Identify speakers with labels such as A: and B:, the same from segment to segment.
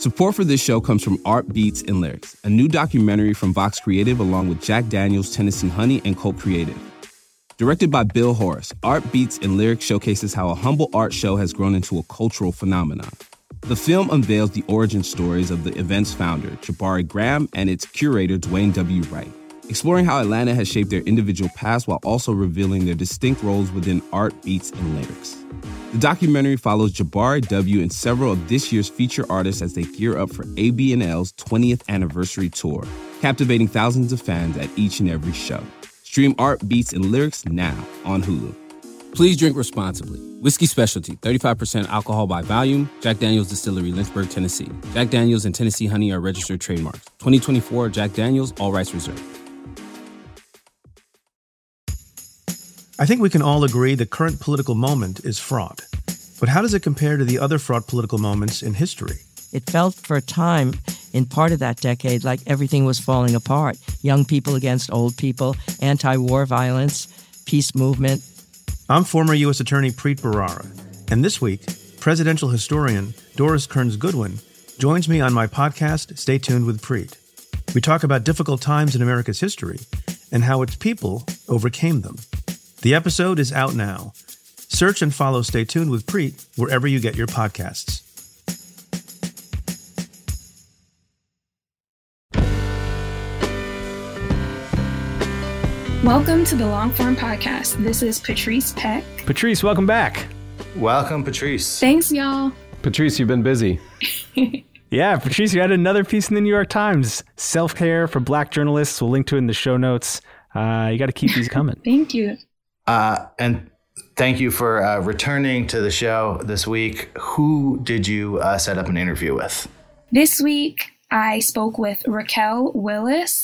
A: Support for this show comes from Art Beats and Lyrics, a new documentary from Vox Creative along with Jack Daniels, Tennessee Honey, and Cult Creative. Directed by Bill Horace, Art Beats and Lyrics showcases how a humble art show has grown into a cultural phenomenon. The film unveils the origin stories of the event's founder, Jabari Graham, and its curator, Dwayne W. Wright, exploring how Atlanta has shaped their individual paths while also revealing their distinct roles within Art Beats and Lyrics. The documentary follows Jabari W. and several of this year's feature artists as they gear up for ABNL's 20th anniversary tour, captivating thousands of fans at each and every show. Stream Art Beats and Lyrics now on Hulu. Please drink responsibly. Whiskey Specialty, 35% alcohol by volume. Jack Daniels Distillery, Lynchburg, Tennessee. Jack Daniels and Tennessee Honey are registered trademarks. 2024 Jack Daniels, all rights reserved.
B: I think we can all agree the current political moment is fraught. But how does it compare to the other fraught political moments in history?
C: It felt for a time in part of that decade like everything was falling apart. Young people against old people, anti-war violence, peace movement.
B: I'm former U.S. Attorney Preet Bharara, and this week, presidential historian Doris Kearns Goodwin joins me on my podcast, Stay Tuned with Preet. We talk about difficult times in America's history and how its people overcame them. The episode is out now. Search and follow Stay Tuned with Preet wherever you get your podcasts.
D: Welcome to the Longform Podcast. This is Patrice Peck.
E: Patrice, welcome back.
F: Welcome, Patrice.
D: Thanks, y'all.
G: Patrice, you've been busy.
E: Yeah, Patrice, you had another piece in the New York Times. Self-care for Black journalists. We'll link to it in the show notes. You got to keep these coming.
D: Thank you.
F: And thank you for returning to the show this week. Who did you set up an interview with?
D: This week, I spoke with Raquel Willis.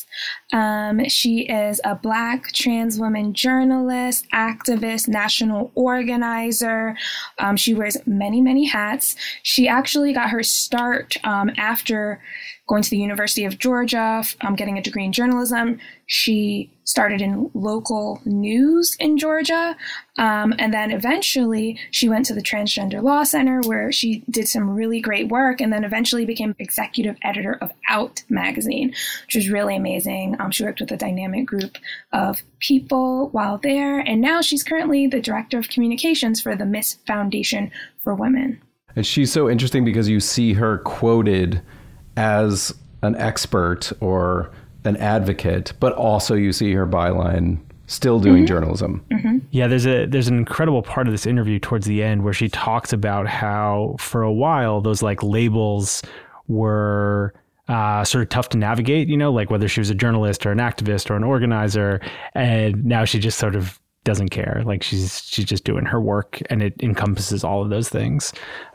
D: She is a Black trans woman journalist, activist, national organizer. She wears many, many hats. She actually got her start after going to the University of Georgia, getting a degree in journalism. She started in local news in Georgia. And then eventually she went to the Transgender Law Center where she did some really great work and then eventually became executive editor of Out magazine, which was really amazing. She worked with a dynamic group of people while there. And now she's currently the director of communications for the Miss Foundation for Women.
G: And she's so interesting because you see her quoted as an expert or an advocate, but also you see her byline still doing journalism. Mm-hmm.
E: Yeah, there's an incredible part of this interview towards the end where she talks about how for a while those like labels were sort of tough to navigate, you know, like whether she was a journalist or an activist or an organizer. And now she just sort of doesn't care. Like she's just doing her work and it encompasses all of those things,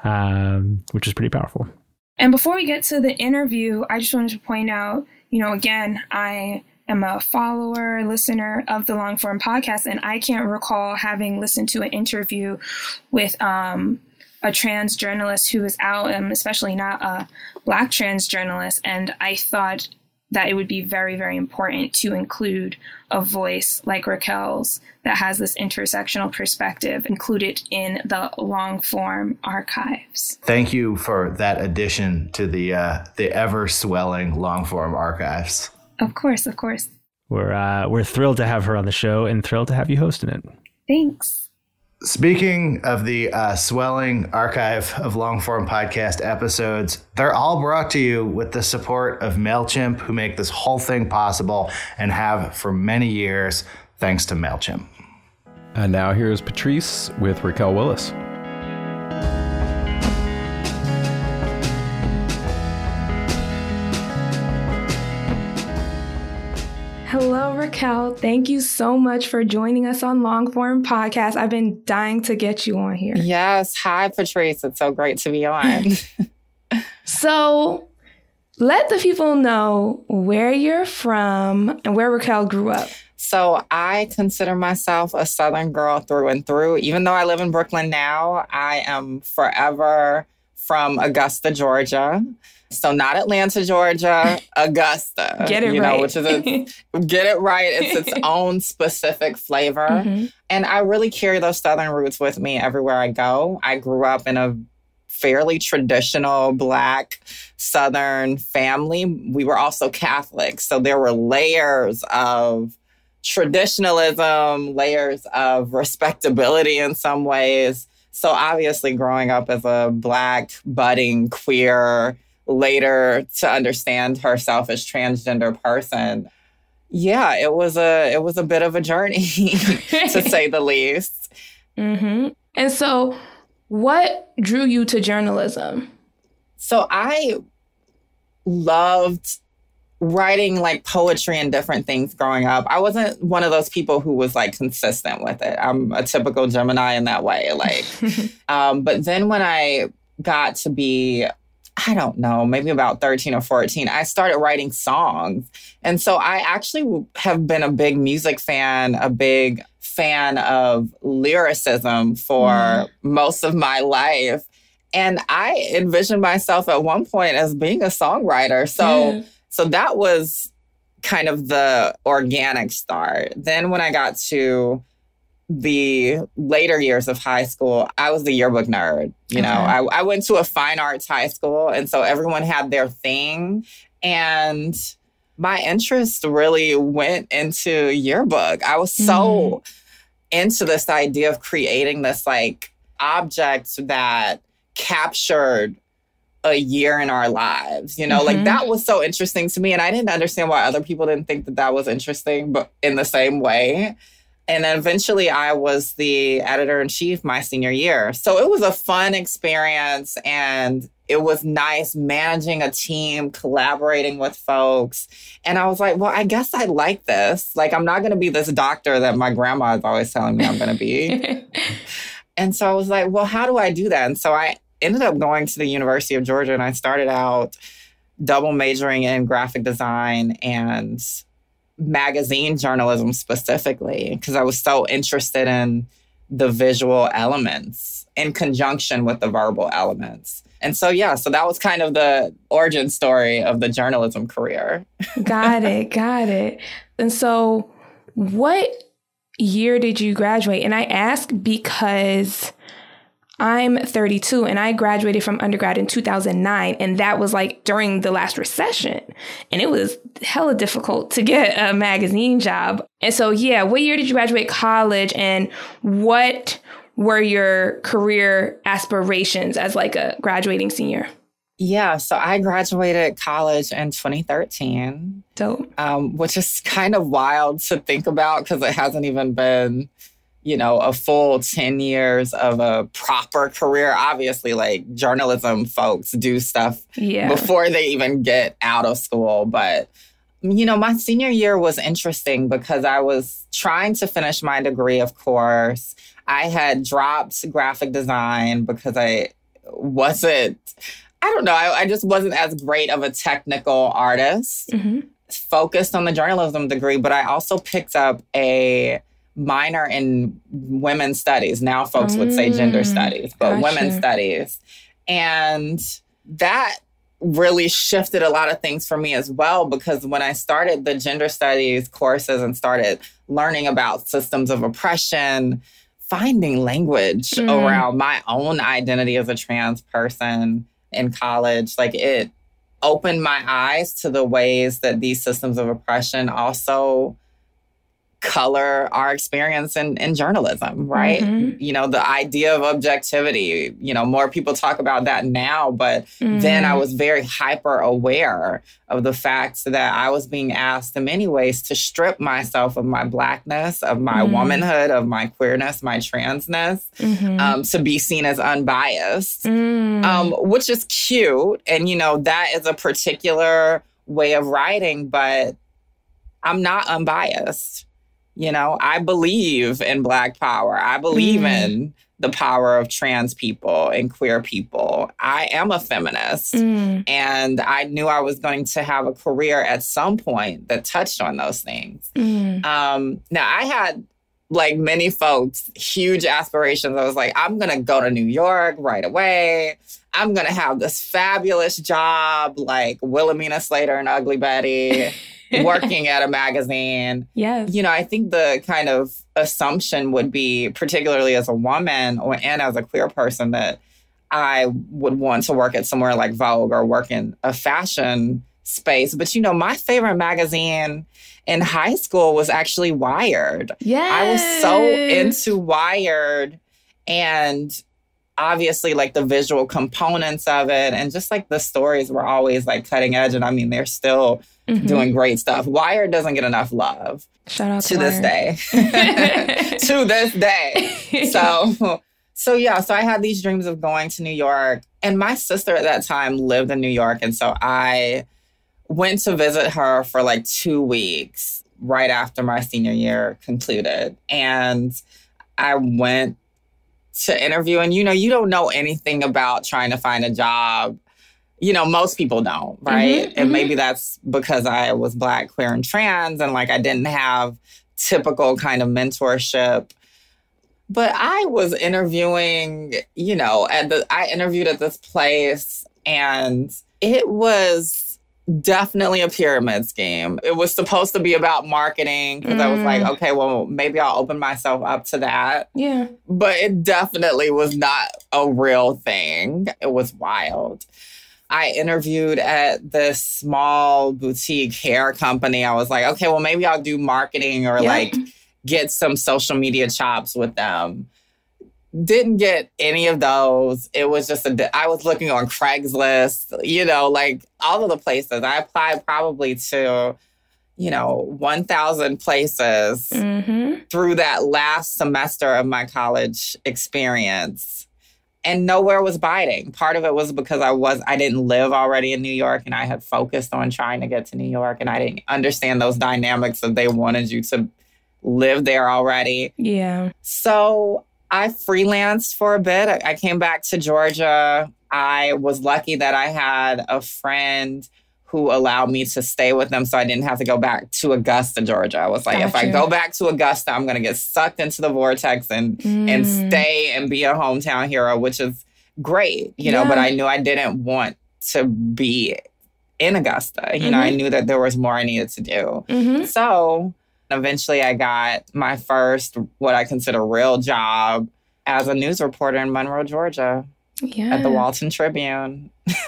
E: which is pretty powerful.
D: And before we get to the interview, I just wanted to point out, you know, again, I am a follower, listener of the Longform Podcast, and I can't recall having listened to an interview with a trans journalist who was out, especially not a Black trans journalist. And I thought that it would be very, very important to include a voice like Raquel's that has this intersectional perspective included in the long-form archives.
F: Thank you for that addition to the ever-swelling long-form archives.
D: Of course, of course.
E: We're thrilled to have her on the show and thrilled to have you hosting it.
D: Thanks.
F: Speaking of the swelling archive of long-form podcast episodes, they're all brought to you with the support of MailChimp, who make this whole thing possible and have for many years, thanks to MailChimp.
G: And now here's Patrice with Raquel Willis.
H: Hello, Raquel. Thank you so much for joining us on Longform Podcast. I've been dying to get you on here.
I: Yes. Hi, Patrice. It's so great to be on.
H: So let the people know where you're from and where Raquel grew up.
I: So I consider myself a Southern girl through and through. Even though I live in Brooklyn now, I am forever from Augusta, Georgia. So not Atlanta, Georgia, Augusta.
H: Get it right.
I: Which is get it right. It's its own specific flavor. Mm-hmm. And I really carry those Southern roots with me everywhere I go. I grew up in a fairly traditional Black Southern family. We were also Catholic. So there were layers of traditionalism, layers of respectability in some ways. So obviously growing up as a Black, budding, queer, later to understand herself as transgender person, yeah, it was a bit of a journey, to say the least.
H: Mm-hmm. And so what drew you to journalism? So
I: I loved writing like poetry and different things growing up. I wasn't one of those people who was like consistent with it. I'm a typical Gemini in that way. Like, but then when I got to be, I don't know, maybe about 13 or 14, I started writing songs. And so I actually have been a big music fan, a big fan of lyricism for most of my life. And I envisioned myself at one point as being a songwriter. So that was kind of the organic start. Then when I got to the later years of high school, I was the yearbook nerd. You know, I went to a fine arts high school, and so everyone had their thing. And my interest really went into yearbook. I was so into this idea of creating this like object that captured a year in our lives, you know, like that was so interesting to me. And I didn't understand why other people didn't think that that was interesting, but in the same way. And then eventually I was the editor-in-chief my senior year. So it was a fun experience, and it was nice managing a team, collaborating with folks. And I was like, well, I guess I like this. Like, I'm not going to be this doctor that my grandma is always telling me I'm going to be. And so I was like, well, how do I do that? And so I ended up going to the University of Georgia, and I started out double majoring in graphic design and magazine journalism specifically, because I was so interested in the visual elements in conjunction with the verbal elements. And so, yeah, so that was kind of the origin story of the journalism career.
H: Got it. And so what year did you graduate? And I ask because I'm 32 and I graduated from undergrad in 2009. And that was like during the last recession. And it was hella difficult to get a magazine job. And so, yeah, what year did you graduate college, and what were your career aspirations as like a graduating senior?
I: Yeah, so I graduated college in 2013.
H: Dope.
I: Which is kind of wild to think about because it hasn't even been, you know, a full 10 years of a proper career. Obviously, like journalism folks do stuff before they even get out of school. But, you know, my senior year was interesting because I was trying to finish my degree, of course. I had dropped graphic design because I just wasn't as great of a technical artist, focused on the journalism degree. But I also picked up a minor in women's studies. Now folks would say gender studies, but women's studies. And that really shifted a lot of things for me as well, because when I started the gender studies courses and started learning about systems of oppression, finding language around my own identity as a trans person in college, like it opened my eyes to the ways that these systems of oppression also color our experience in journalism, right? You know, the idea of objectivity, you know, more people talk about that now, but then I was very hyper aware of the fact that I was being asked in many ways to strip myself of my Blackness, of my womanhood, of my queerness, my transness, to be seen as unbiased, which is cute. And, you know, that is a particular way of writing, but I'm not unbiased. You know, I believe in Black power. I believe in the power of trans people and queer people. I am a feminist. And I knew I was going to have a career at some point that touched on those things. Now, I had, like many folks, huge aspirations. I was like, I'm going to go to New York right away. I'm going to have this fabulous job like Wilhelmina Slater and Ugly Betty. Working at a magazine.
H: Yes.
I: You know, I think the kind of assumption would be, particularly as a woman and as a queer person, that I would want to work at somewhere like Vogue or work in a fashion space. But, my favorite magazine in high school was actually Wired.
H: Yeah.
I: I was so into Wired, and obviously like the visual components of it, and just like the stories were always like cutting edge. And I mean, they're still doing great stuff. Wired doesn't get enough love.
H: Shout out
I: to this day. To this day. So I had these dreams of going to New York. And my sister at that time lived in New York. And so I went to visit her for like 2 weeks right after my senior year concluded. And I went to interview. And, you don't know anything about trying to find a job. Most people don't, right? And maybe that's because I was Black, queer, and trans, and like I didn't have typical kind of mentorship. But I was interviewing, I interviewed at this place, and it was definitely a pyramid scheme. It was supposed to be about marketing, because I was like, okay, well, maybe I'll open myself up to that.
H: Yeah.
I: But it definitely was not a real thing. It was wild. I interviewed at this small boutique hair company. I was like, okay, well, maybe I'll do marketing or like get some social media chops with them. Didn't get any of those. It was just I was looking on Craigslist, like all of the places. I applied probably to, 1,000 places through that last semester of my college experience. And nowhere was biting. Part of it was because I didn't live already in New York, and I had focused on trying to get to New York, and I didn't understand those dynamics that they wanted you to live there already.
H: Yeah.
I: So I freelanced for a bit. I came back to Georgia. I was lucky that I had a friend who allowed me to stay with them, so I didn't have to go back to Augusta, Georgia. I was like, if I go back to Augusta, I'm going to get sucked into the vortex and stay and be a hometown hero, which is great, but I knew I didn't want to be in Augusta. I knew that there was more I needed to do. So eventually I got my first, what I consider real job as a news reporter in Monroe, Georgia.
H: Yeah.
I: At the Walton Tribune.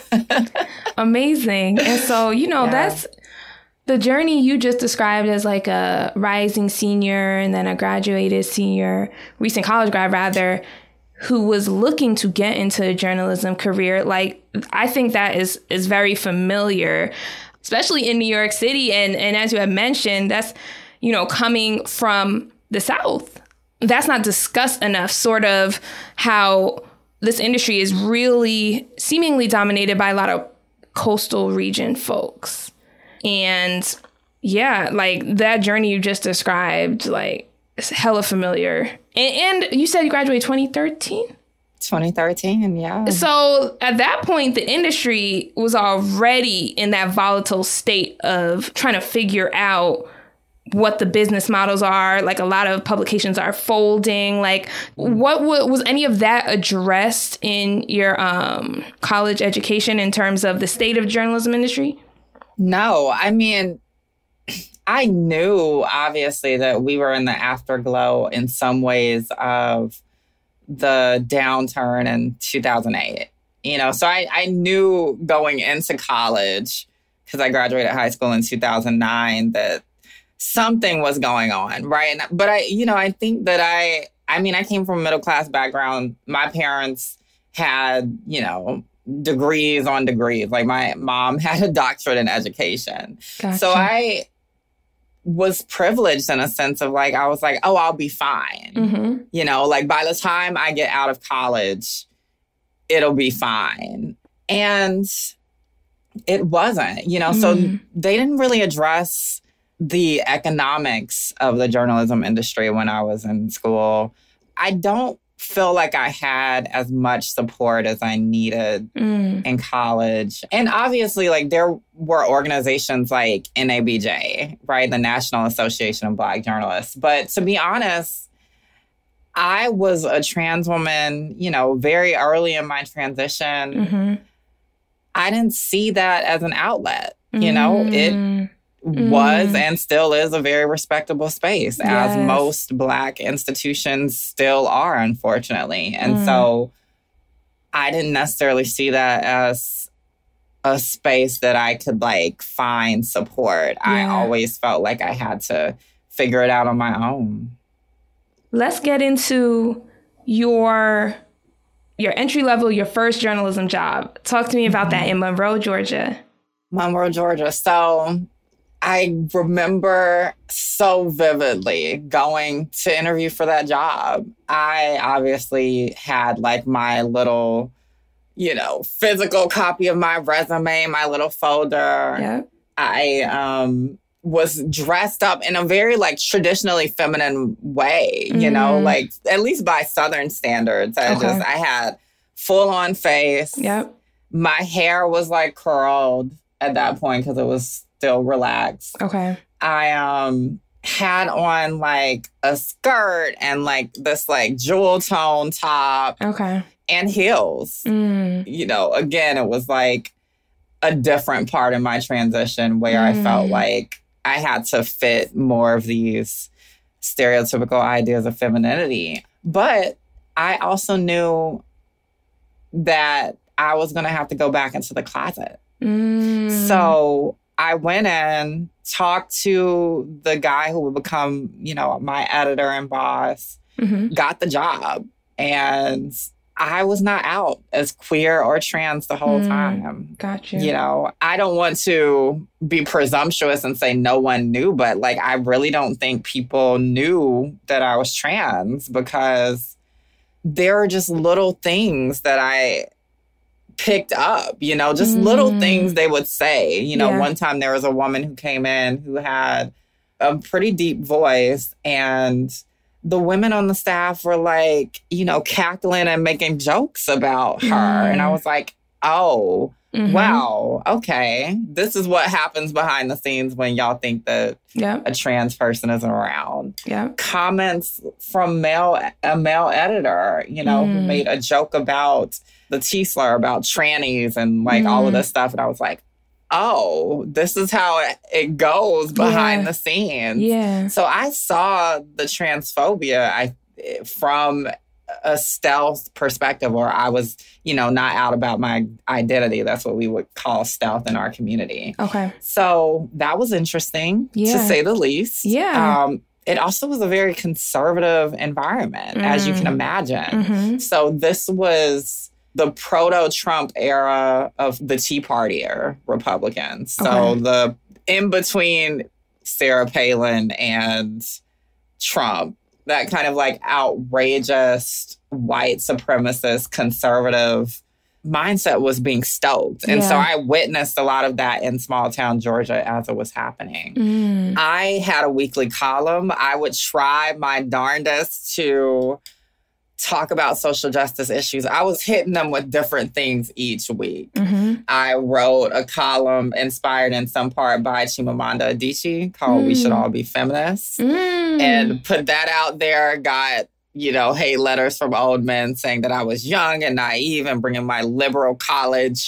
H: Amazing. And so, that's the journey you just described as like a rising senior and then a graduated senior, recent college grad rather, who was looking to get into a journalism career. Like, I think that is very familiar, especially in New York City. And as you have mentioned, that's, coming from the South. That's not discussed enough, sort of how this industry is really seemingly dominated by a lot of coastal region folks. And yeah, like that journey you just described, like it's hella familiar. And you said you graduated 2013?
I: 2013, yeah.
H: So at that point, the industry was already in that volatile state of trying to figure out what the business models are. Like a lot of publications are folding. Like what was any of that addressed in your college education in terms of the state of journalism industry?
I: No, I mean, I knew obviously that we were in the afterglow in some ways of the downturn in 2008. So I knew going into college, because I graduated high school in 2009, that something was going on, right? But I think that I came from a middle-class background. My parents had, degrees on degrees. Like my mom had a doctorate in education. Gotcha. So I was privileged in a sense of like, I was like, oh, I'll be fine. Like by the time I get out of college, it'll be fine. And it wasn't, so they didn't really address the economics of the journalism industry when I was in school. I don't feel like I had as much support as I needed in college. And obviously, like there were organizations like NABJ, right? The National Association of Black Journalists. But to be honest, I was a trans woman, very early in my transition. I didn't see that as an outlet. It was and still is a very respectable space, as most Black institutions still are, unfortunately. And so I didn't necessarily see that as a space that I could like find support. Yeah. I always felt like I had to figure it out on my own.
H: Let's get into your entry level, your first journalism job. Talk to me about that in Monroe, Georgia.
I: Monroe, Georgia. So I remember so vividly going to interview for that job. I obviously had like my little, physical copy of my resume, my little folder.
H: Yep.
I: I was dressed up in a very like traditionally feminine way, like at least by Southern standards. I had full on face.
H: Yep.
I: My hair was like curled at that point because it was still relaxed.
H: Okay.
I: I had on like a skirt and like this like jewel tone top.
H: Okay.
I: And heels. Again, it was like a different part of my transition where I felt like I had to fit more of these stereotypical ideas of femininity. But I also knew that I was going to have to go back into the closet. So I went in, talked to the guy who would become, my editor and boss, got the job. And I was not out as queer or trans the whole time.
H: Gotcha.
I: I don't want to be presumptuous and say no one knew, but like I really don't think people knew that I was trans because there are just little things that I picked up, just little things they would say. One time there was a woman who came in who had a pretty deep voice and the women on the staff were like, cackling and making jokes about her. And I was like, oh, wow, okay. This is what happens behind the scenes when y'all think that a trans person isn't around. Comments from a male editor, who made a joke about the T-slur, about trannies and like all of this stuff. And I was like, oh, this is how it goes behind the scenes.
H: Yeah.
I: So I saw the transphobia from a stealth perspective where I was, not out about my identity. That's what we would call stealth in our community.
H: Okay.
I: So that was interesting, to say the least.
H: Yeah.
I: It also was a very conservative environment, as you can imagine. So this was the proto-Trump era of the Tea Party era Republicans. So the in-between Sarah Palin and Trump, that kind of like outrageous white supremacist conservative mindset was being stoked. And so I witnessed a lot of that in small town Georgia as it was happening. I had a weekly column. I would try my darndest to talk about social justice issues. I was hitting them with different things each week. I wrote a column inspired in some part by Chimamanda Adichie called We Should All Be Feminists and put that out there. Got, hate letters from old men saying that I was young and naive and bringing my liberal college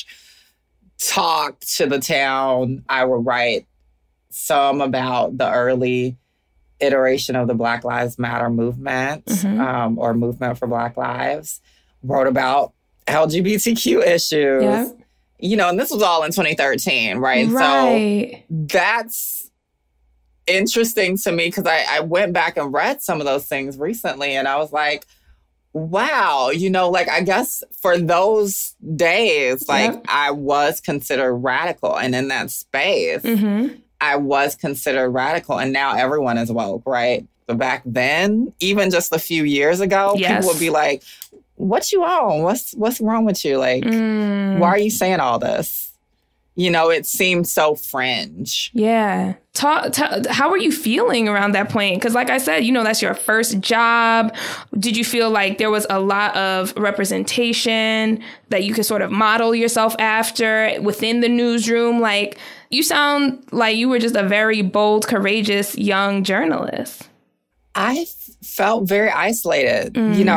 I: talk to the town. I would write some about the early iteration of the Black Lives Matter movement or movement for Black Lives, wrote about LGBTQ issues, and this was all in 2013, right? So that's interesting to me because I went back and read some of those things recently and I was like, wow, I guess for those days, I was considered radical. And in that space, I was considered radical, and now everyone is woke, right? But back then, even just a few years ago, people would be like, what you on? What's wrong with you? Like, why are you saying all this? It seemed so fringe.
H: Yeah. How were you feeling around that point? Because like I said, that's your first job. Did you feel like there was a lot of representation that you could sort of model yourself after within the newsroom? Like, you sound like you were just a very bold, courageous young journalist.
I: I felt very isolated.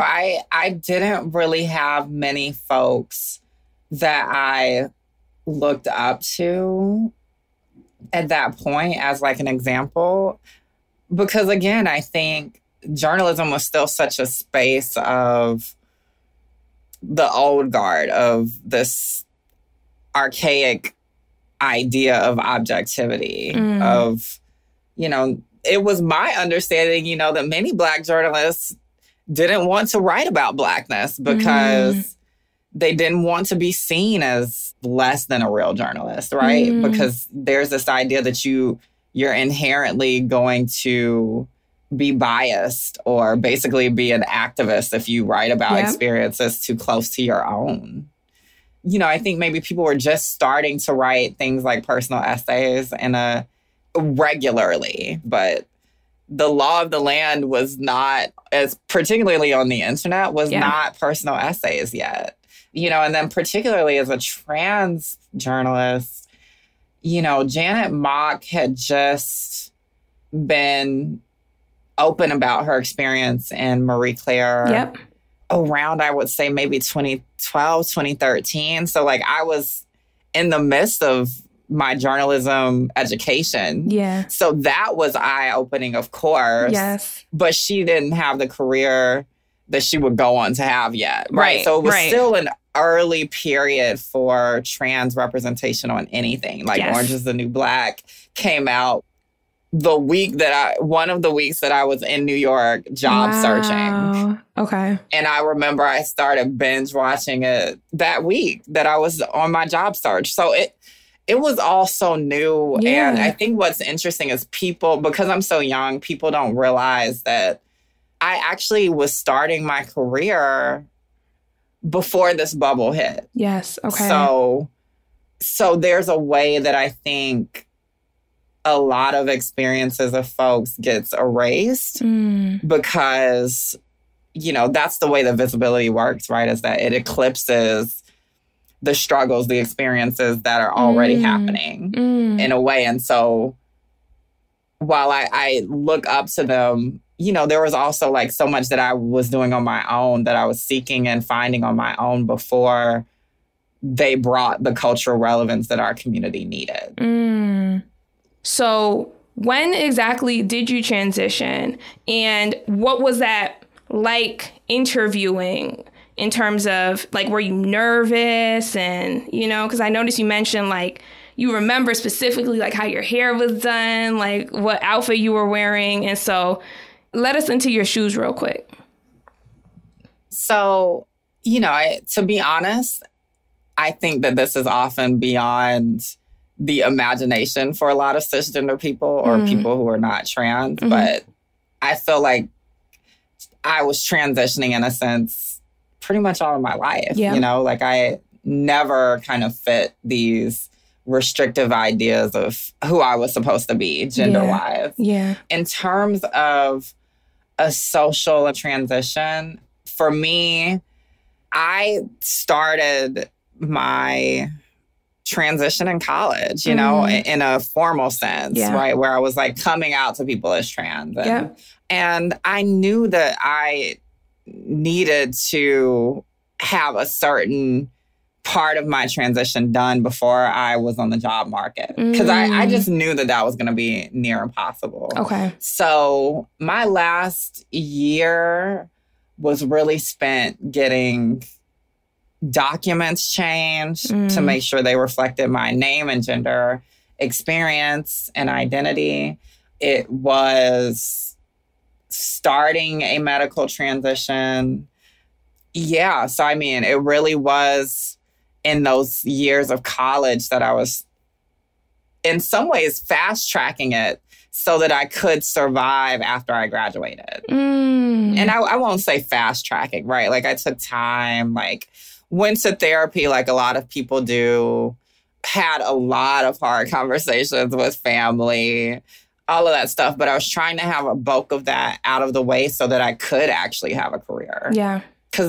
I: I didn't really have many folks that I looked up to at that point as like an example. Because again, I think journalism was still such a space of the old guard of this archaic idea of objectivity, of, it was my understanding, that many Black journalists didn't want to write about Blackness because they didn't want to be seen as less than a real journalist, right? Because there's this idea that you're inherently going to be biased or basically be an activist if you write about experiences too close to your own. I think maybe people were just starting to write things like personal essays regularly, but the law of the land was not, as particularly on the internet, was not personal essays yet. And then particularly as a trans journalist, Janet Mock had just been open about her experience in Marie Claire around, I would say, maybe 2012, 2013. So, I was in the midst of my journalism education. Yeah. So that was eye-opening, of course. Yes. But she didn't have the career that she would go on to have yet. Right. So it was still an early period for trans representation on anything. Orange is the New Black came out one of the weeks that I was in New York job searching. Okay. And I remember I started binge watching it that week that I was on my job search. So it was all so new. Yeah. And I think what's interesting is people, because I'm so young, people don't realize that I actually was starting my career before this bubble hit. Yes. Okay. So there's a way that I think a lot of experiences of folks gets erased because, that's the way the visibility works, right? Is that it eclipses the struggles, the experiences that are already happening in a way. And so while I look up to them, there was also so much that I was doing on my own that I was seeking and finding on my own before they brought the cultural relevance that our community needed.
H: So when exactly did you transition? And what was that like interviewing in terms of were you nervous? And, because I noticed you mentioned you remember specifically how your hair was done, what outfit you were wearing. And so let us into your shoes real quick.
I: So, to be honest, I think that this is often beyond the imagination for a lot of cisgender people or people who are not trans. But I feel like I was transitioning in a sense pretty much all of my life. I never kind of fit these restrictive ideas of who I was supposed to be gender-wise. Yeah. In terms of a social transition, for me, I started my transition in college, in a formal sense, right? Where I was coming out to people as trans. And I knew that I needed to have a certain part of my transition done before I was on the job market. Because I just knew that was going to be near impossible. Okay. So my last year was really spent getting documents changed to make sure they reflected my name and gender, experience, and identity. It was starting a medical transition. Yeah. So, it really was in those years of college that I was in some ways fast tracking it so that I could survive after I graduated. And I won't say fast tracking, right? I took time, went to therapy like a lot of people do, had a lot of hard conversations with family, all of that stuff. But I was trying to have a bulk of that out of the way so that I could actually have a career. Yeah. Because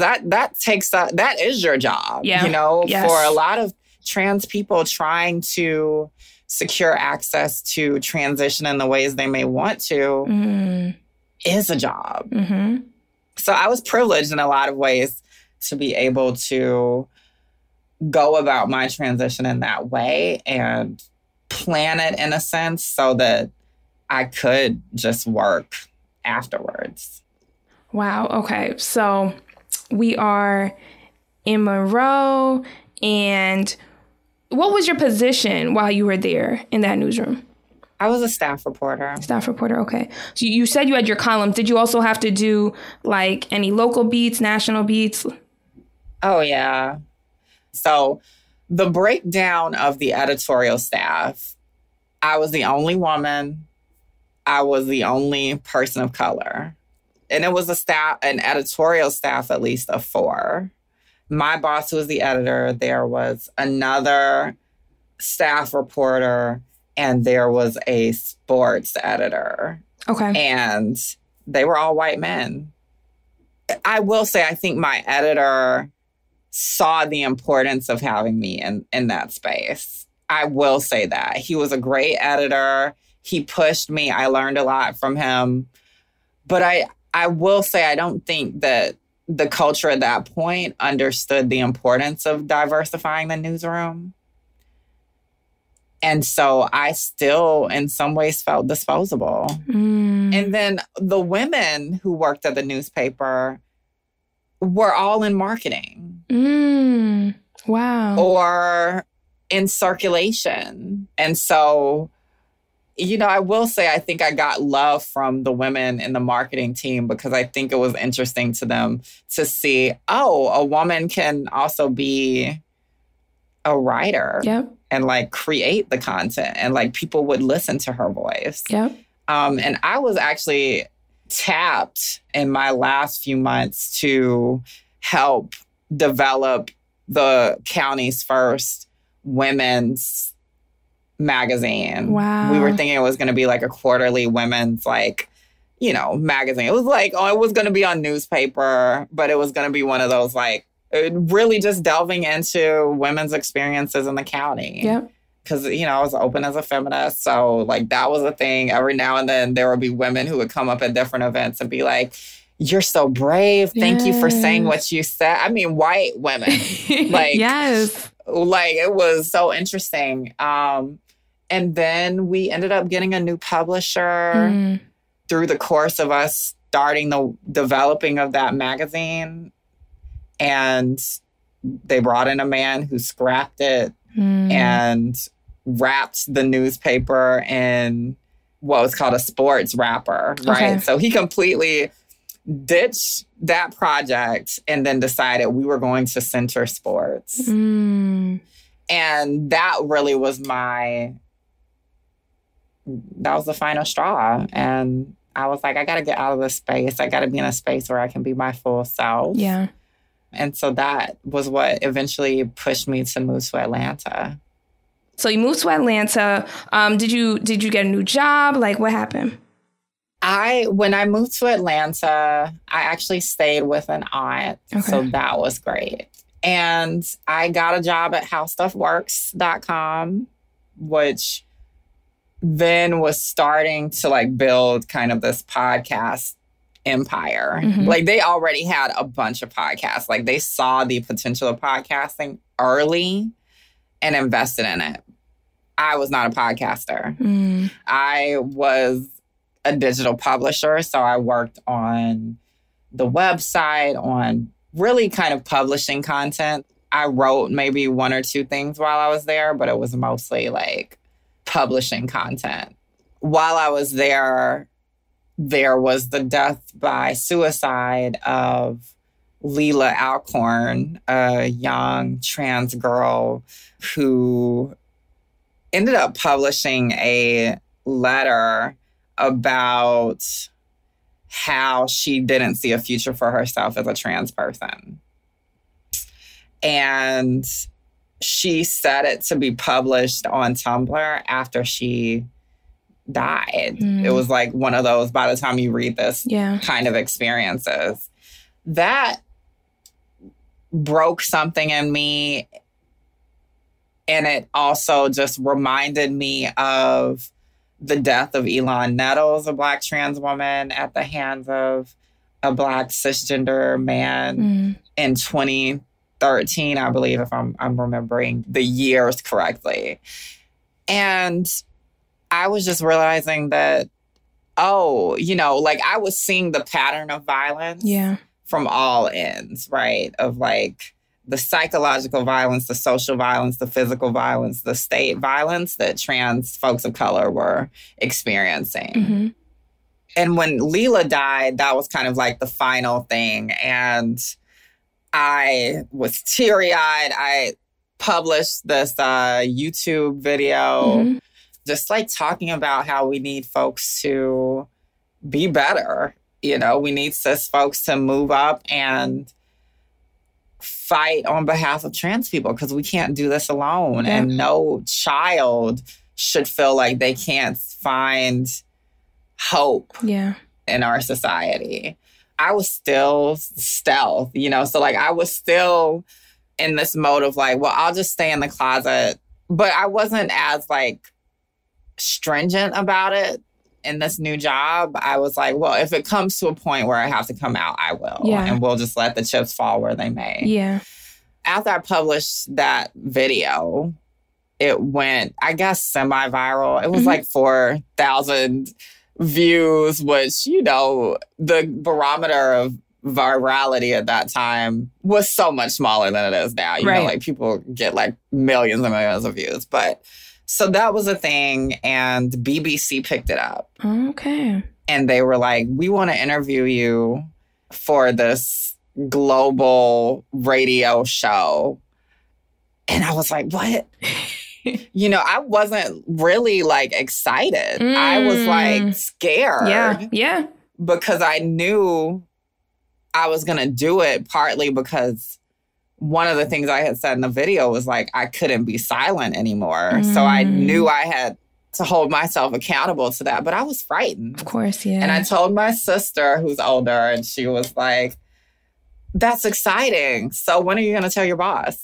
I: that is your job, for a lot of trans people trying to secure access to transition in the ways they may want to is a job. So I was privileged in a lot of ways to be able to go about my transition in that way and plan it in a sense so that I could just work afterwards.
H: Wow. Okay. So we are in Monroe. And what was your position while you were there in that newsroom?
I: I was a staff reporter.
H: Staff reporter, okay. So you said you had your columns. Did you also have to do like any local beats, national beats?
I: Oh, yeah. So the breakdown of the editorial staff, I was the only woman. I was the only person of color. And it was an editorial staff, at least of 4. My boss was the editor. There was another staff reporter, and there was a sports editor.
H: Okay.
I: And they were all white men. I will say, I think my editor saw the importance of having me in that space. I will say that. He was a great editor. He pushed me. I learned a lot from him. But I will say, I don't think that the culture at that point understood the importance of diversifying the newsroom. And so I still, in some ways, felt disposable. And then the women who worked at the newspaper were all in marketing.
H: Wow.
I: Or in circulation. And so, you know, I will say I think I got love from the women in the marketing team because I think it was interesting to them to see, oh, a woman can also be a writer.
H: Yep.
I: And like create the content, and like people would listen to her voice.
H: Yep.
I: And I was actually tapped in my last few months to help develop the county's first women's magazine.
H: Wow.
I: We were thinking it was going to be like a quarterly women's magazine. It was like, it was going to be on newspaper, but it was going to be one of those like really just delving into women's experiences in the county.
H: Yep.
I: Because, I was open as a feminist. So, like, that was a thing. Every now and then there would be women who would come up at different events and be like, you're so brave. Thank you for saying what you said. I mean, white women. Like,
H: yes.
I: Like, it was so interesting. And then we ended up getting a new publisher through the course of us starting the developing of that magazine. And they brought in a man who scrapped it and wrapped the newspaper in what was called a sports wrapper, right? Okay. So he completely ditched that project and then decided we were going to center sports. And that really was that was the final straw. And I was like, I got to get out of this space. I got to be in a space where I can be my full self.
H: Yeah.
I: And so that was what eventually pushed me to move to Atlanta.
H: So you moved to Atlanta. Did you get a new job? Like, what happened?
I: When I moved to Atlanta, I actually stayed with an aunt. Okay. So that was great. And I got a job at howstuffworks.com, which then was starting to like build kind of this podcast empire. Like they already had a bunch of podcasts. Like they saw the potential of podcasting early and invested in it. I was not a podcaster. I was a digital publisher. So I worked on the website, on really kind of publishing content. I wrote maybe 1 or 2 things while I was there, but it was mostly like publishing content. While I was there was the death by suicide of Leila Alcorn, a young trans girl who ended up publishing a letter about how she didn't see a future for herself as a trans person. And she set it to be published on Tumblr after she died. It was like one of those, by the time you read this, kind of experiences. That broke something in me. And it also just reminded me of the death of Elon Nettles, a Black trans woman, at the hands of a Black cisgender man in 2013, I believe, if I'm remembering the years correctly. And I was just realizing that, like I was seeing the pattern of violence from all ends, right? Of like the psychological violence, the social violence, the physical violence, the state violence that trans folks of color were experiencing.
H: Mm-hmm.
I: And when Lela died, that was kind of like the final thing. And I was teary-eyed. I published this YouTube video just like talking about how we need folks to be better. You know, we need cis folks to move up and fight on behalf of trans people because we can't do this alone.
H: Yeah.
I: And no child should feel like they can't find hope in our society. I was still stealth, you know, so like I was still in this mode of like, well, I'll just stay in the closet. But I wasn't as like stringent about it in this new job. I was like, well, if it comes to a point where I have to come out, I will.
H: Yeah.
I: And we'll just let the chips fall where they may.
H: Yeah.
I: After I published that video, it went, I guess, semi-viral. It was like 4,000 views, which, you know, the barometer of virality at that time was so much smaller than it is now. You know, like people get like millions and millions of views. But so that was a thing, and BBC picked it up.
H: Okay.
I: And they were like, we want to interview you for this global radio show. And I was like, what? You know, I wasn't really like excited. I was like scared.
H: Yeah. Yeah.
I: Because I knew I was going to do it partly because one of the things I had said in the video was like, I couldn't be silent anymore. So I knew I had to hold myself accountable to that. But I was frightened.
H: Of course, yeah.
I: And I told my sister, who's older, and she was like, that's exciting. So when are you going to tell your boss?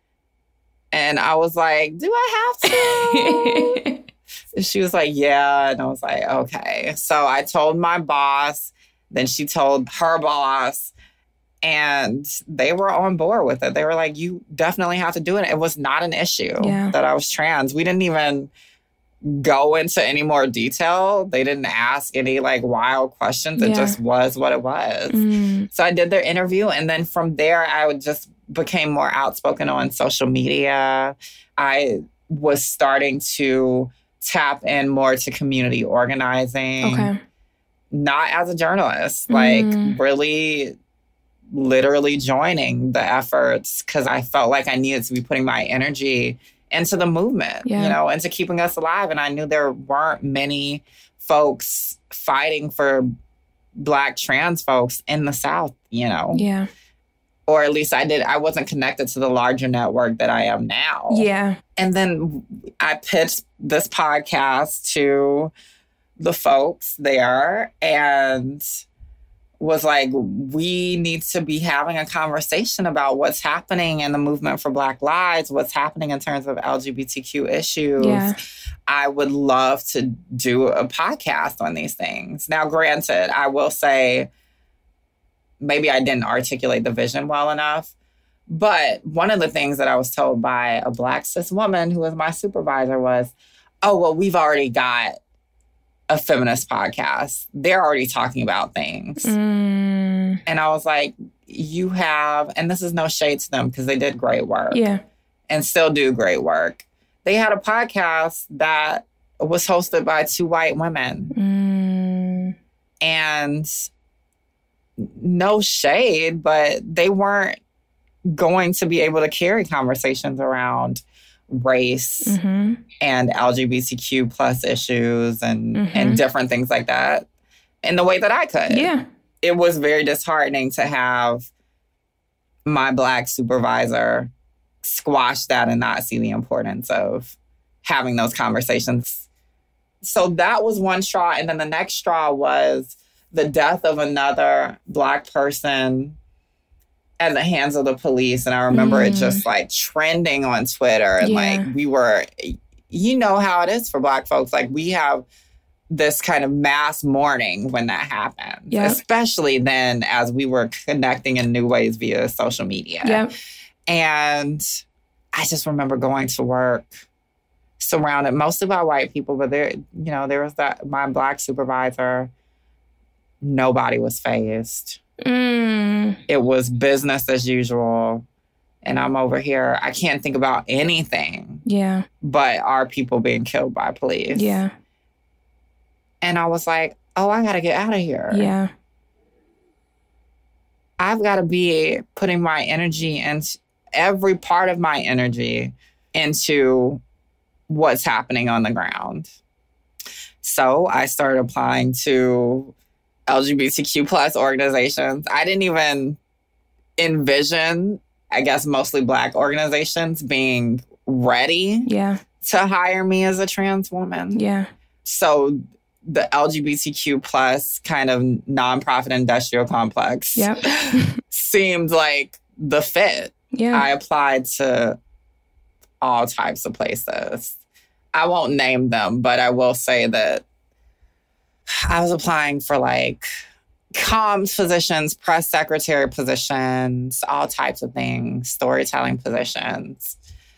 I: And I was like, do I have to? She was like, yeah. And I was like, okay. So I told my boss. Then she told her boss. And they were on board with it. They were like, you definitely have to do it. It was not an issue that I was trans. We didn't even go into any more detail. They didn't ask any like wild questions. It just was what it was. So I did their interview. And then from there, I would just became more outspoken on social media. I was starting to tap in more to community organizing.
H: Okay.
I: Not as a journalist, like really literally joining the efforts because I felt like I needed to be putting my energy into the movement, you know, into keeping us alive. And I knew there weren't many folks fighting for Black trans folks in the South, you know.
H: Yeah.
I: Or at least I wasn't connected to the larger network that I am now.
H: Yeah.
I: And then I pitched this podcast to the folks there and was like, we need to be having a conversation about what's happening in the movement for Black lives, what's happening in terms of LGBTQ issues.
H: Yeah.
I: I would love to do a podcast on these things. Now, granted, I will say maybe I didn't articulate the vision well enough. But one of the things that I was told by a Black cis woman who was my supervisor was, oh, well, we've already got a feminist podcast. They're already talking about things. And I was like, you have, and this is no shade to them because they did great work.
H: Yeah.
I: And still do great work. They had a podcast that was hosted by 2 white women. And no shade, but they weren't going to be able to carry conversations around race and LGBTQ plus issues and different things like that in the way that I could.
H: Yeah.
I: It was very disheartening to have my Black supervisor squash that and not see the importance of having those conversations. So that was one straw. And then the next straw was the death of another Black person at the hands of the police. And I remember it just like trending on Twitter. And like we were, you know how it is for Black folks. Like we have this kind of mass mourning when that happens. Especially then as we were connecting in new ways via social media. And I just remember going to work surrounded mostly by white people. But there, you know, there was my Black supervisor. Nobody was fazed. It was business as usual. And I'm over here, I can't think about anything.
H: Yeah.
I: But our people being killed by police.
H: Yeah.
I: And I was like, oh, I got to get out of here.
H: Yeah.
I: I've got to be putting my energy and every part of my energy into what's happening on the ground. So I started applying to LGBTQ plus organizations. I didn't even envision, I guess, mostly Black organizations being ready to hire me as a trans woman.
H: Yeah.
I: So the LGBTQ plus kind of nonprofit industrial complex seemed like the fit.
H: Yeah.
I: I applied to all types of places. I won't name them, but I will say that I was applying for like comms positions, press secretary positions, all types of things, storytelling positions.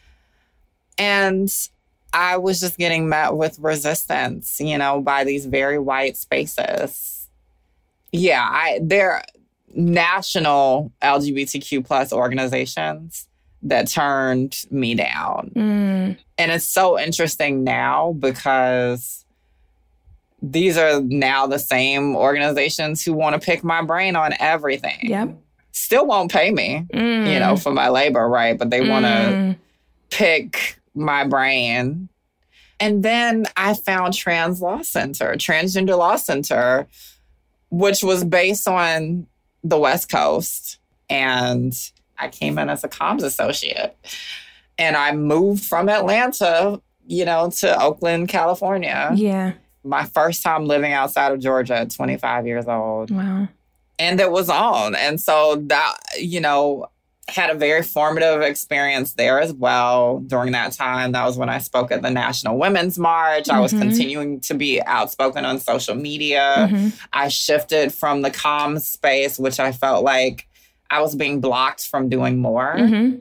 I: And I was just getting met with resistance, you know, by these very white spaces. Yeah, they're national LGBTQ plus organizations that turned me down. And it's so interesting now because these are now the same organizations who want to pick my brain on everything.
H: Yep.
I: Still won't pay me, you know, for my labor, right? But they want to pick my brain. And then I found Transgender Law Center, which was based on the West Coast. And I came in as a comms associate. And I moved from Atlanta, you know, to Oakland, California.
H: Yeah.
I: My first time living outside of Georgia at 25 years old.
H: Wow.
I: And it was on. And so that, you know, had a very formative experience there as well during that time. That was when I spoke at the National Women's March. I was continuing to be outspoken on social media. I shifted from the comms space, which I felt like I was being blocked from doing more,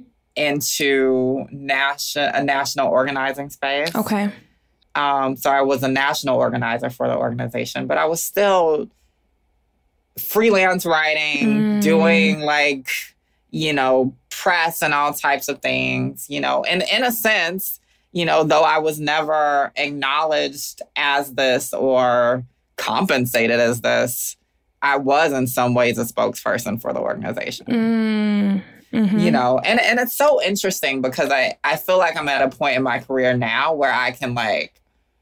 I: into a national organizing space.
H: Okay.
I: So I was a national organizer for the organization, but I was still freelance writing, doing like, you know, press and all types of things, you know. And in a sense, you know, though I was never acknowledged as this or compensated as this, I was in some ways a spokesperson for the organization. You know, and it's so interesting because I feel like I'm at a point in my career now where I can like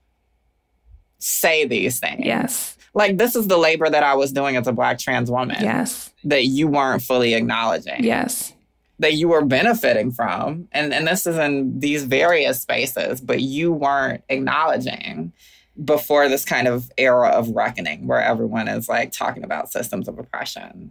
I: say these things.
H: Yes.
I: Like, this is the labor that I was doing as a Black trans woman.
H: Yes.
I: That you weren't fully acknowledging.
H: Yes.
I: That you were benefiting from. And this is in these various spaces, but you weren't acknowledging before this kind of era of reckoning where everyone is like talking about systems of oppression.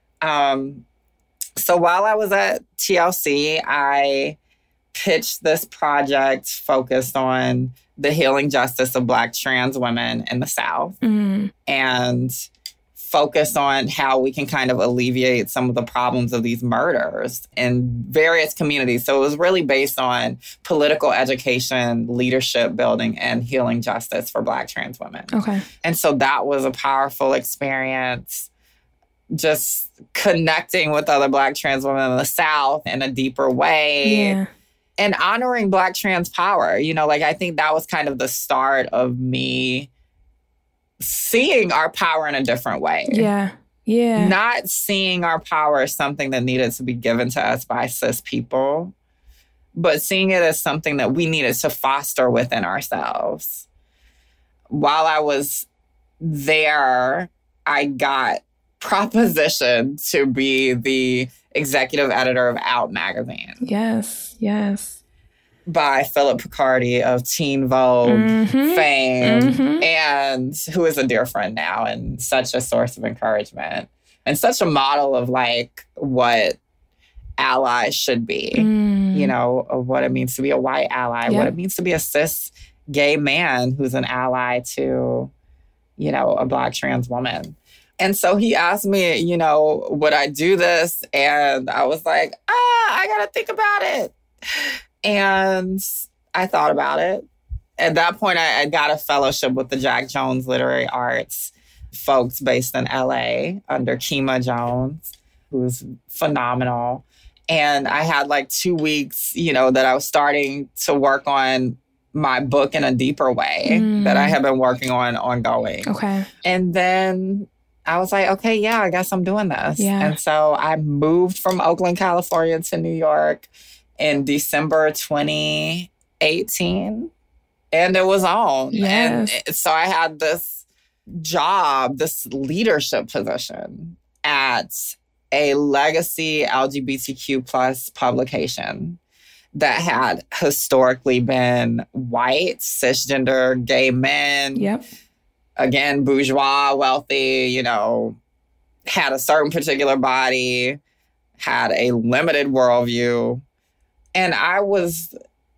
I: So while I was at TLC, I pitched this project focused on the healing justice of Black trans women in the South and focused on how we can kind of alleviate some of the problems of these murders in various communities. So it was really based on political education, leadership building, and healing justice for Black trans women.
H: Okay.
I: And so that was a powerful experience, just connecting with other Black trans women in the South in a deeper way.
H: Yeah.
I: And honoring Black trans power. You know, like, I think that was kind of the start of me seeing our power in a different way.
H: Yeah. Yeah.
I: Not seeing our power as something that needed to be given to us by cis people, but seeing it as something that we needed to foster within ourselves. While I was there, I got propositioned to be the executive editor of Out magazine.
H: Yes, yes.
I: By Philip Picardi of Teen Vogue fame, and who is a dear friend now and such a source of encouragement and such a model of like what allies should be, you know, of what it means to be a white ally, what it means to be a cis gay man who's an ally to, you know, a Black trans woman. And so he asked me, you know, would I do this? And I was like, I got to think about it. And I thought about it. At that point, I got a fellowship with the Jack Jones Literary Arts folks based in LA under Kima Jones, who's phenomenal. And I had like 2 weeks, that I was starting to work on my book in a deeper way that I have been working on ongoing.
H: Okay.
I: And then I was like, okay, yeah, I guess I'm doing this.
H: Yeah.
I: And so I moved from Oakland, California to New York in December 2018. And it was on.
H: Yes.
I: And so I had this job, this leadership position at a legacy LGBTQ plus publication that had historically been white, cisgender, gay men.
H: Yep. Again,
I: bourgeois, wealthy, had a certain particular body, had a limited worldview. And I was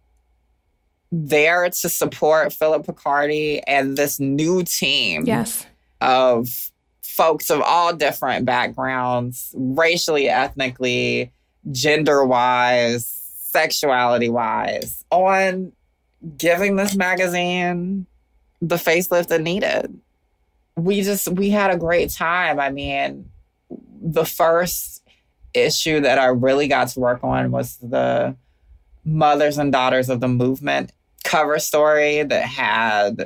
I: there to support Philip Picardi and this new team of folks of all different backgrounds, racially, ethnically, gender-wise, sexuality-wise, on giving this magazine the facelift it needed. We had a great time. I mean, the first issue that I really got to work on was the Mothers and Daughters of the Movement cover story that had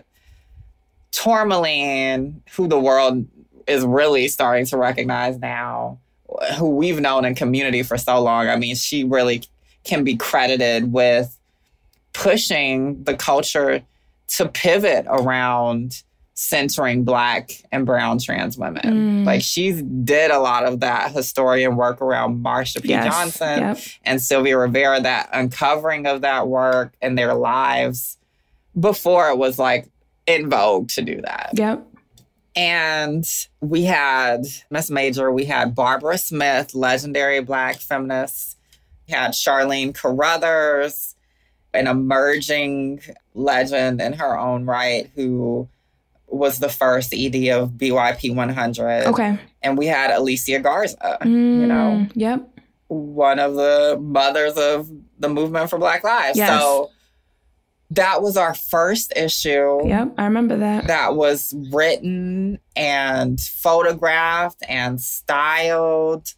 I: Tourmaline, who the world is really starting to recognize now, who we've known in community for so long. I mean, she really can be credited with pushing the culture to pivot around centering Black and brown trans women. Like, she did a lot of that historian work around Marsha P. Johnson and Sylvia Rivera, that uncovering of that work and their lives before it was like in vogue to do that.
H: Yep.
I: And we had Miss Major, we had Barbara Smith, legendary Black feminist. We had Charlene Carruthers, an emerging legend in her own right, who was the first ED of BYP 100.
H: Okay.
I: And we had Alicia Garza,
H: Yep.
I: one of the mothers of the movement for Black Lives.
H: Yes.
I: So that was our first issue.
H: Yep, I remember that.
I: That was written and photographed and styled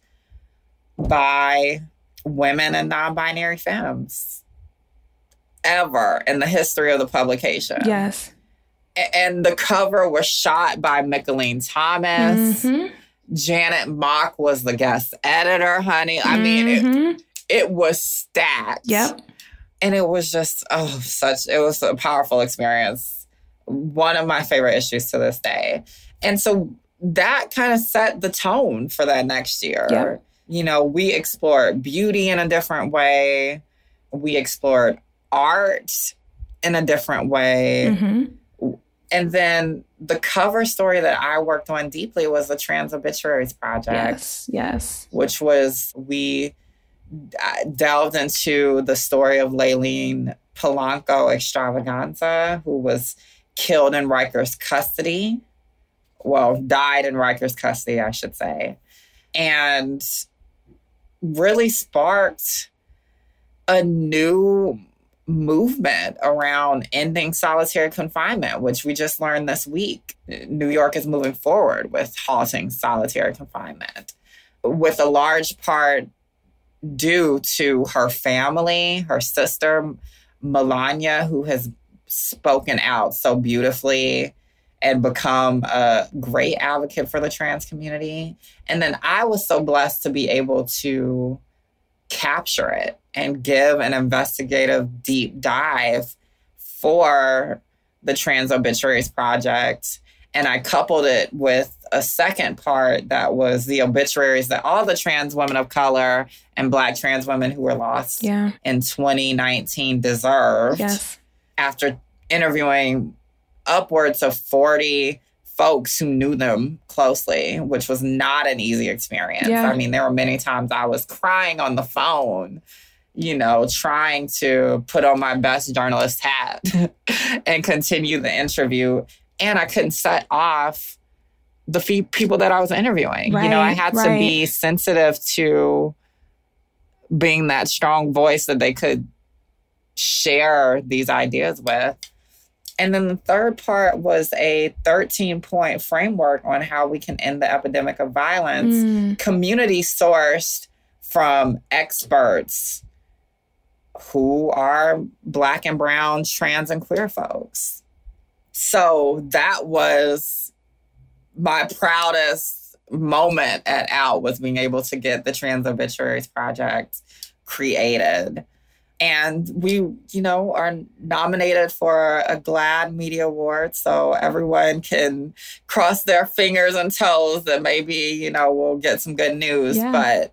I: by women and non-binary femmes ever in the history of the publication.
H: Yes.
I: And the cover was shot by Micheline Thomas. Janet Mock was the guest editor, honey. I mean, it was stacked.
H: Yep.
I: And it was just, it was a powerful experience. One of my favorite issues to this day. And so that kind of set the tone for that next year.
H: Yep.
I: We explored beauty in a different way. We explored art in a different way. And then the cover story that I worked on deeply was the Trans Obituaries Project.
H: Yes.
I: Which was, we delved into the story of Layleen Polanco Extravaganza, who was killed in Rikers custody. Well, died in Rikers custody, I should say. And really sparked a new movement around ending solitary confinement, which we just learned this week. New York is moving forward with halting solitary confinement, with a large part due to her family, her sister, Melania, who has spoken out so beautifully and become a great advocate for the trans community. And then I was so blessed to be able to capture it and give an investigative deep dive for the Trans Obituaries Project. And I coupled it with a second part that was the obituaries that all the trans women of color and Black trans women who were lost in 2019 deserved.
H: Yes.
I: After interviewing upwards of 40 folks who knew them closely, which was not an easy experience.
H: Yeah.
I: I mean, there were many times I was crying on the phone, trying to put on my best journalist hat and continue the interview. And I couldn't set off the people that I was interviewing.
H: Right,
I: I had to be sensitive to being that strong voice that they could share these ideas with. And then the third part was a 13-point framework on how we can end the epidemic of violence, community-sourced from experts who are Black and brown, trans and queer folks. So that was my proudest moment at OUT, was being able to get the Trans Obituaries Project created. And we, are nominated for a GLAAD Media Award, so everyone can cross their fingers and toes that maybe, we'll get some good news. Yeah. But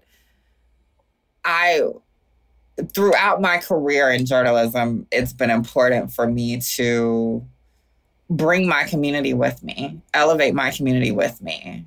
I: throughout my career in journalism, it's been important for me to bring my community with me, elevate my community with me.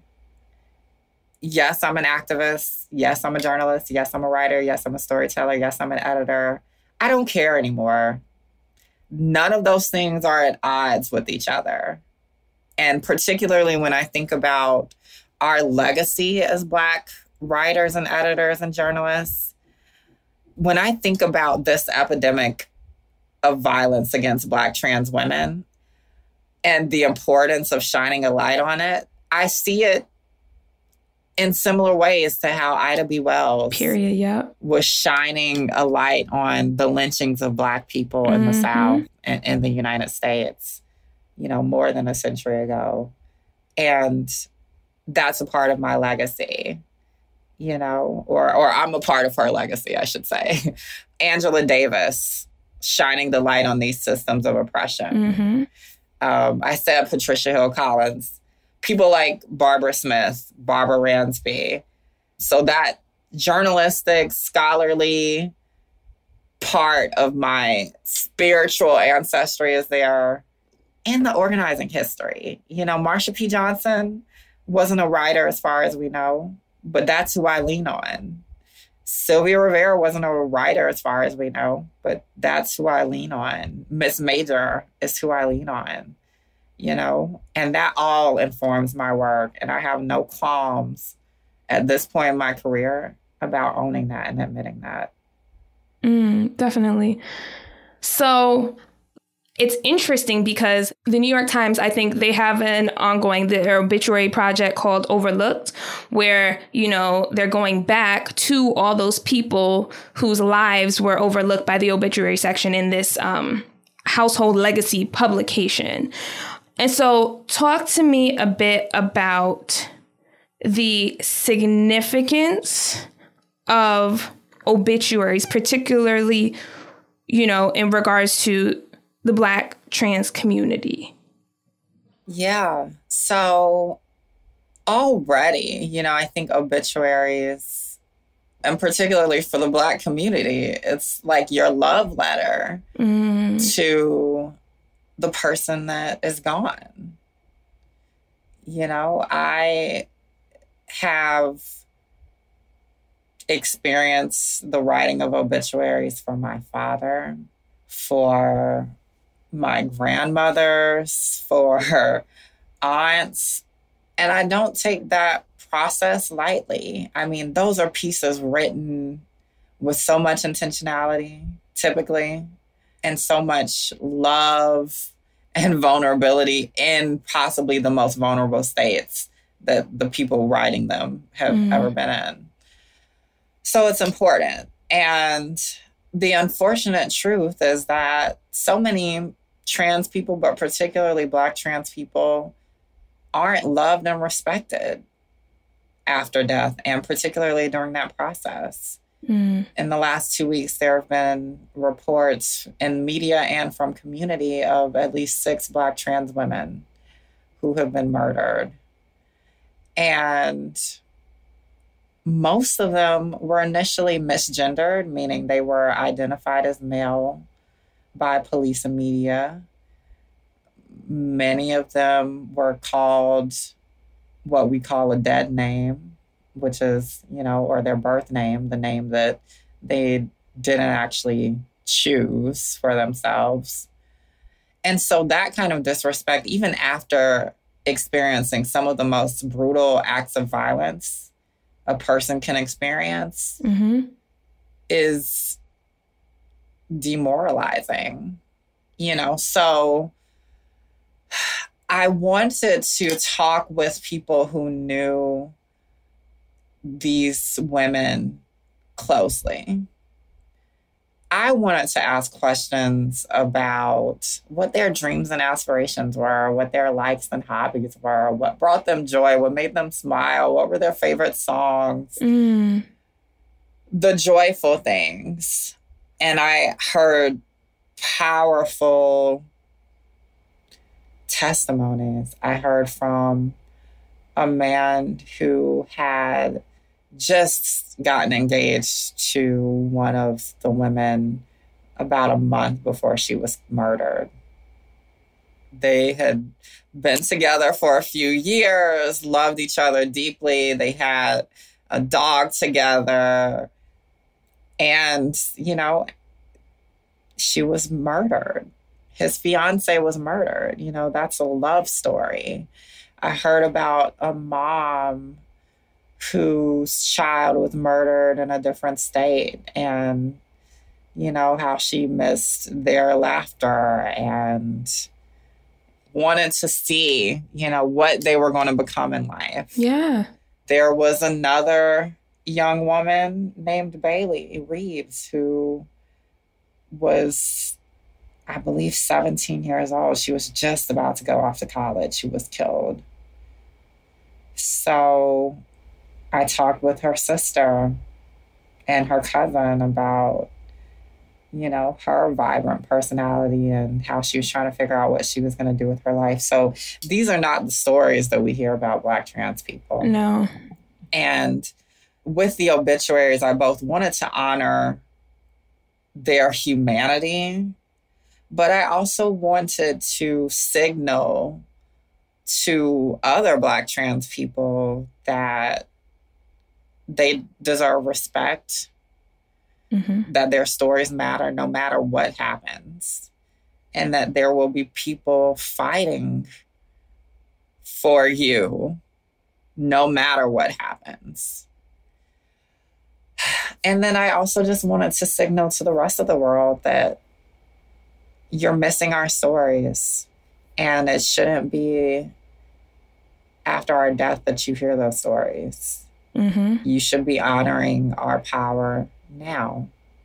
I: Yes, I'm an activist. Yes, I'm a journalist. Yes, I'm a writer. Yes, I'm a storyteller. Yes, I'm an editor. I don't care anymore. None of those things are at odds with each other. And particularly when I think about our legacy as Black writers and editors and journalists, when I think about this epidemic of violence against Black trans women and the importance of shining a light on it, I see it in similar ways to how Ida B. Wells was shining a light on the lynchings of Black people in the South and in the United States, more than a century ago. And that's a part of my legacy, or I'm a part of her legacy, I should say. Angela Davis shining the light on these systems of oppression. I said Patricia Hill Collins. People like Barbara Smith, Barbara Ransby. So that journalistic, scholarly part of my spiritual ancestry is there. And the organizing history. Marsha P. Johnson wasn't a writer as far as we know, but that's who I lean on. Sylvia Rivera wasn't a writer as far as we know, but that's who I lean on. Miss Major is who I lean on. And that all informs my work. And I have no qualms at this point in my career about owning that and admitting that.
H: Definitely. So it's interesting because the New York Times, I think they have their obituary project called Overlooked, where, they're going back to all those people whose lives were overlooked by the obituary section in this household legacy publication. And so talk to me a bit about the significance of obituaries, particularly, in regards to the Black trans community.
I: Yeah. So already, I think obituaries, and particularly for the Black community, it's like your love letter to the person that is gone. I have experienced the writing of obituaries for my father, for my grandmothers, for aunts, and I don't take that process lightly. I mean, those are pieces written with so much intentionality, typically, and so much love and vulnerability in possibly the most vulnerable states that the people writing them have ever been in. So it's important. And the unfortunate truth is that so many trans people, but particularly Black trans people, aren't loved and respected after death, and particularly during that process. In the last 2 weeks, there have been reports in media and from community of at least 6 Black trans women who have been murdered. And most of them were initially misgendered, meaning they were identified as male by police and media. Many of them were called what we call a dead name, which is, or their birth name, the name that they didn't actually choose for themselves. And so that kind of disrespect, even after experiencing some of the most brutal acts of violence a person can experience, is demoralizing, So I wanted to talk with people who knew these women closely. I wanted to ask questions about what their dreams and aspirations were, what their likes and hobbies were, what brought them joy, what made them smile, what were their favorite songs, the joyful things. And I heard powerful testimonies. I heard from a man who had just gotten engaged to one of the women about a month before she was murdered. They had been together for a few years, loved each other deeply. They had a dog together. And, you know, she was murdered. His fiance was murdered. You know, that's a love story. I heard about a mom whose child was murdered in a different state, and, you know, how she missed their laughter and wanted to see, you know, what they were going to become in life.
H: Yeah.
I: There was another young woman named Bailey Reeves who was, I believe, 17 years old. She was just about to go off to college. She was killed. So I talked with her sister and her cousin about, you know, her vibrant personality and how she was trying to figure out what she was going to do with her life. So these are not the stories that we hear about Black trans people.
H: No.
I: And with the obituaries, I both wanted to honor their humanity, but I also wanted to signal to other Black trans people that they deserve respect, that their stories matter no matter what happens, and that there will be people fighting for you no matter what happens. And then I also just wanted to signal to the rest of the world that you're missing our stories, and it shouldn't be after our death that you hear those stories. You should be honoring our power now.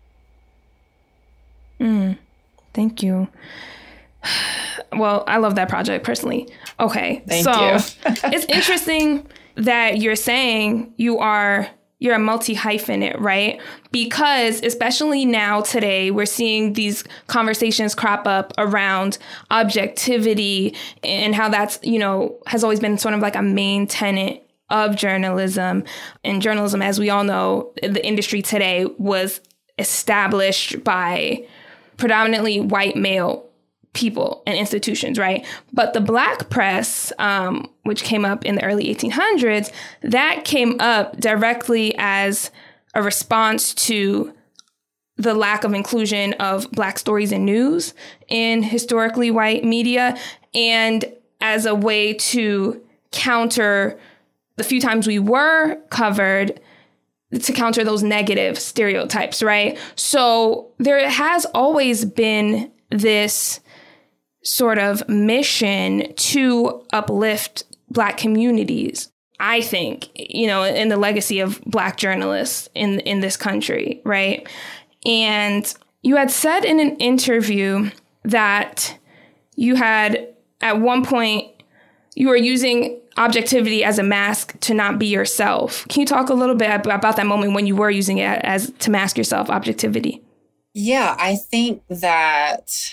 H: Thank you. Well, I love that project personally. Okay.
I: Thank you.
H: It's interesting that you're saying you're a multi-hyphenate, right? Because especially now today, we're seeing these conversations crop up around objectivity and how that's, you know, has always been sort of like a main tenet of journalism. And journalism, as we all know, the industry today was established by predominantly white male people and institutions, right? But the Black press, which came up in the early 1800s, that came up directly as a response to the lack of inclusion of Black stories and news in historically white media, and as a way to counter the few times we were covered, to counter those negative stereotypes, right? So there has always been this sort of mission to uplift Black communities, I think, you know, in the legacy of Black journalists in this country, right? And you had said in an interview that you had, at one point, you were using objectivity as a mask to not be yourself. Can you talk a little bit about that moment when you were using it as to mask yourself, objectivity?
I: Yeah, I think that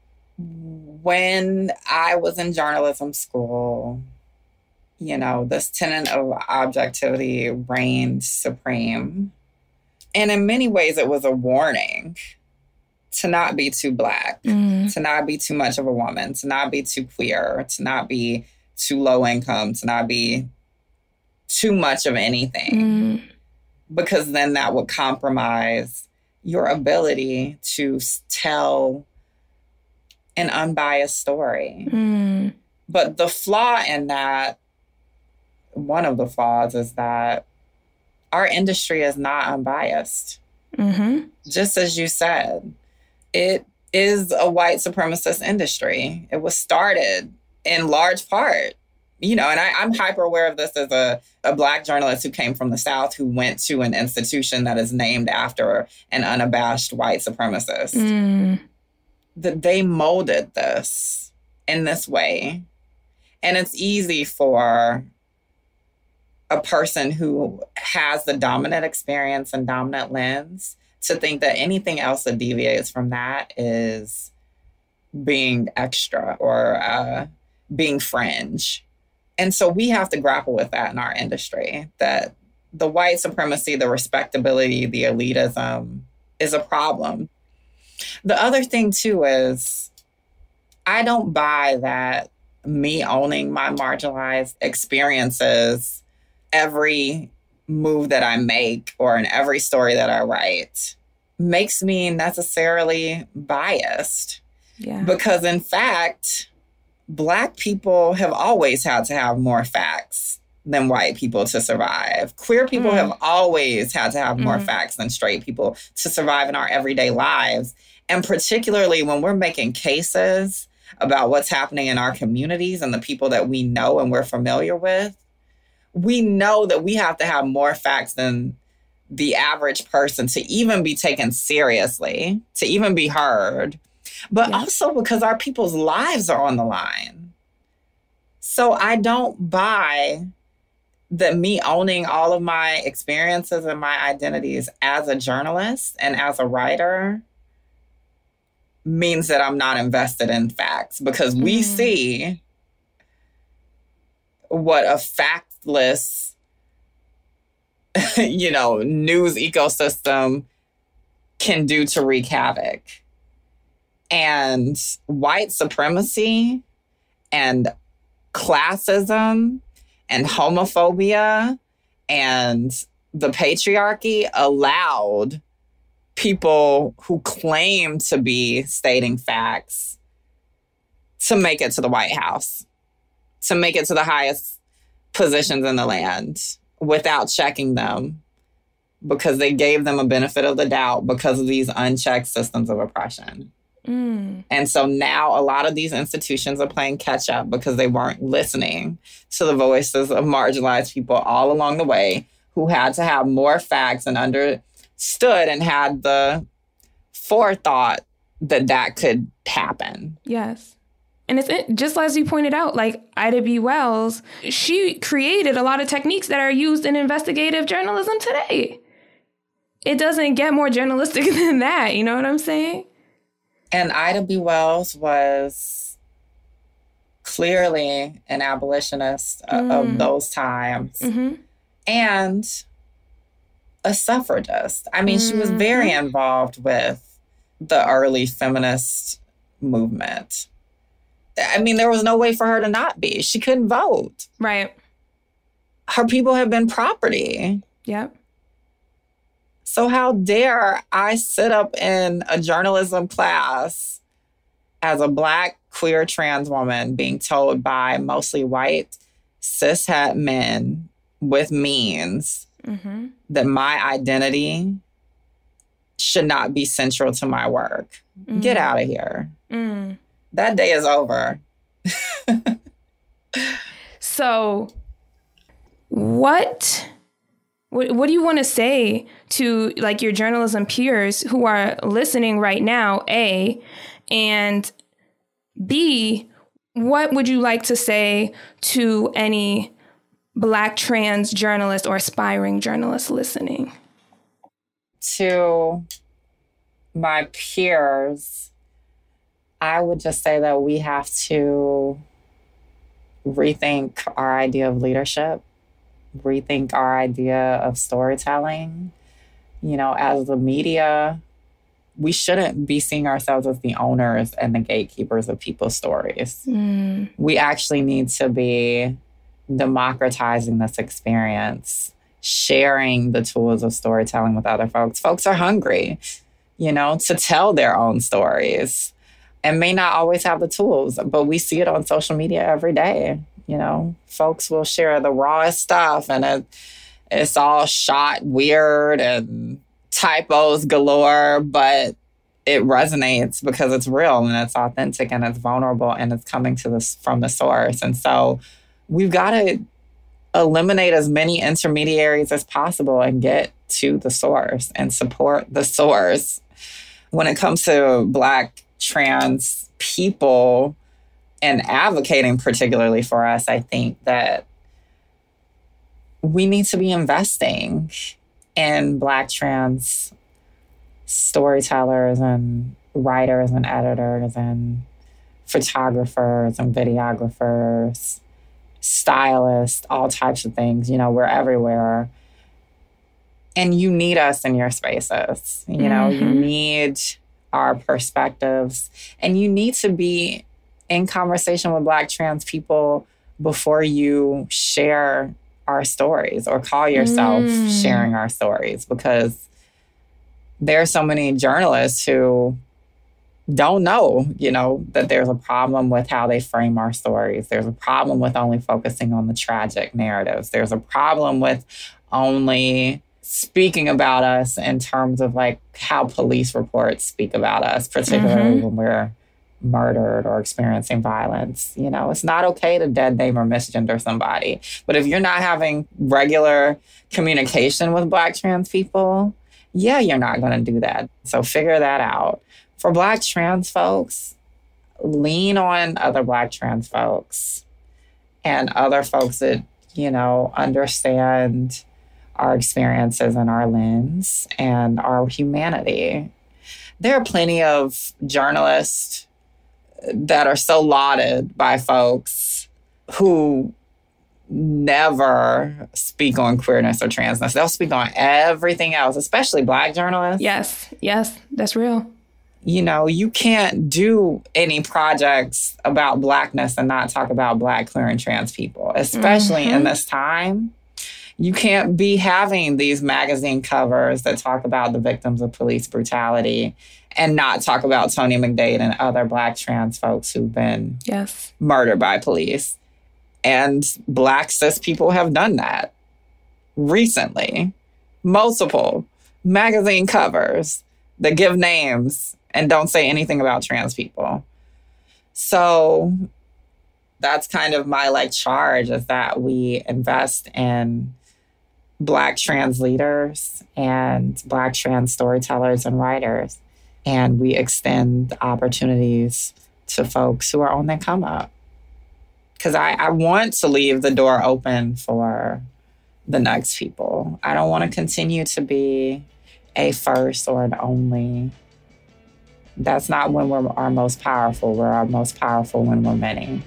I: when I was in journalism school, you know, this tenet of objectivity reigned supreme. And in many ways, it was a warning to not be too Black, to not be too much of a woman, to not be too queer, to not be too low income, to not be too much of anything. Because then that would compromise your ability to tell an unbiased story. But the flaw in that, one of the flaws, is that our industry is not unbiased. Just as you said, it is a white supremacist industry. It was started in large part and I'm hyper aware of this as a Black journalist who came from the South, who went to an institution that is named after an unabashed white supremacist. That they molded this in this way. And it's easy for a person who has the dominant experience and dominant lens to think that anything else that deviates from that is being extra or being fringe. And so we have to grapple with that in our industry, that the white supremacy, the respectability, the elitism is a problem. The other thing, too, is I don't buy that me owning my marginalized experiences, every move that I make or in every story that I write makes me necessarily biased.
H: Yeah.
I: Because, in fact, Black people have always had to have more facts than white people to survive. Queer people have always had to have more facts than straight people to survive in our everyday lives. And particularly when we're making cases about what's happening in our communities and the people that we know and we're familiar with, we know that we have to have more facts than the average person to even be taken seriously, to even be heard. But also because our people's lives are on the line. So I don't buy that me owning all of my experiences and my identities as a journalist and as a writer means that I'm not invested in facts, because we see what a factless, news ecosystem can do to wreak havoc. And white supremacy and classism and homophobia and the patriarchy allowed people who claim to be stating facts to make it to the White House, to make it to the highest positions in the land without checking them, because they gave them a benefit of the doubt because of these unchecked systems of oppression. And so now a lot of these institutions are playing catch up because they weren't listening to the voices of marginalized people all along the way who had to have more facts and understood and had the forethought that could happen.
H: Yes. And it's just as you pointed out, like Ida B. Wells, she created a lot of techniques that are used in investigative journalism today. It doesn't get more journalistic than that. You know what I'm saying?
I: And Ida B. Wells was clearly an abolitionist of those times and a suffragist. I mean, she was very involved with the early feminist movement. I mean, there was no way for her to not be. She couldn't vote.
H: Right.
I: Her people have been property.
H: Yep.
I: So how dare I sit up in a journalism class as a Black, queer, trans woman being told by mostly white, cishet men with means that my identity should not be central to my work. Get out of here. That day is over.
H: So what do you want to say to like your journalism peers who are listening right now, A, and B, what would you like to say to any Black trans journalist or aspiring journalist listening?
I: To my peers, I would just say that we have to rethink our idea of leadership, rethink our idea of storytelling. As the media, we shouldn't be seeing ourselves as the owners and the gatekeepers of people's stories. We actually need to be democratizing this experience, sharing the tools of storytelling with other folks. Folks are hungry, to tell their own stories and may not always have the tools, but we see it on social media every day. Folks will share the rawest stuff and it's all shot weird and typos galore, but it resonates because it's real and it's authentic and it's vulnerable and it's coming from the source. And so we've got to eliminate as many intermediaries as possible and get to the source and support the source. When it comes to Black trans people and advocating particularly for us, I think that we need to be investing in Black trans storytellers and writers and editors and photographers and videographers, stylists, all types of things. You know, we're everywhere. And you need us in your spaces. You know, you need our perspectives. And you need to be in conversation with Black trans people before you share our stories or call yourself sharing our stories, because there are so many journalists who don't know, you know, that there's a problem with how they frame our stories. There's a problem with only focusing on the tragic narratives. There's a problem with only speaking about us in terms of like how police reports speak about us, particularly when we're murdered or experiencing violence. You know, it's not okay to dead name or misgender somebody. But if you're not having regular communication with Black trans people, yeah, you're not going to do that. So figure that out. For Black trans folks, lean on other Black trans folks and other folks that, you know, understand our experiences and our lens and our humanity. There are plenty of journalists that are so lauded by folks who never speak on queerness or transness. They'll speak on everything else, especially Black journalists.
H: Yes, that's real.
I: You know, you can't do any projects about Blackness and not talk about Black, queer, and trans people, especially in this time. You can't be having these magazine covers that talk about the victims of police brutality and not talk about Tony McDade and other Black trans folks who've been murdered by police. And Black cis people have done that recently. Multiple magazine covers that give names and don't say anything about trans people. So that's kind of my like charge, is that we invest in Black trans leaders and Black trans storytellers and writers. And we extend opportunities to folks who are on their come up. Because I want to leave the door open for the next people. I don't want to continue to be a first or an only. That's not when we're our most powerful. We're our most powerful when we're many.